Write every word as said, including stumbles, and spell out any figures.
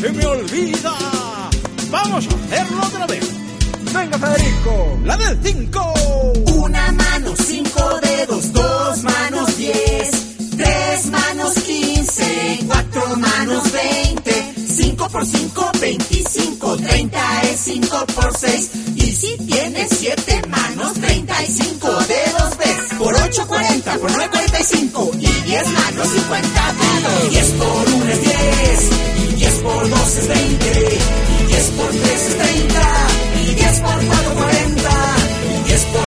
se me olvida. Vamos a hacerlo otra vez. Venga, Federico, la del cinco. Una mano, cinco dedos, dos manos, diez. Tres manos, quince. Cuatro manos, veinte. Cinco por cinco, veinticinco. Treinta es cinco por seis. Y si tienes siete manos, treinta y cinco dedos ves. Por ocho, cuarenta. Por nueve, cuarenta y cinco. Y diez manos, cincuenta dedos. Diez por uno es diez. Y diez por dos es veinte. Y diez por tres es treinta. Y diez por cuatro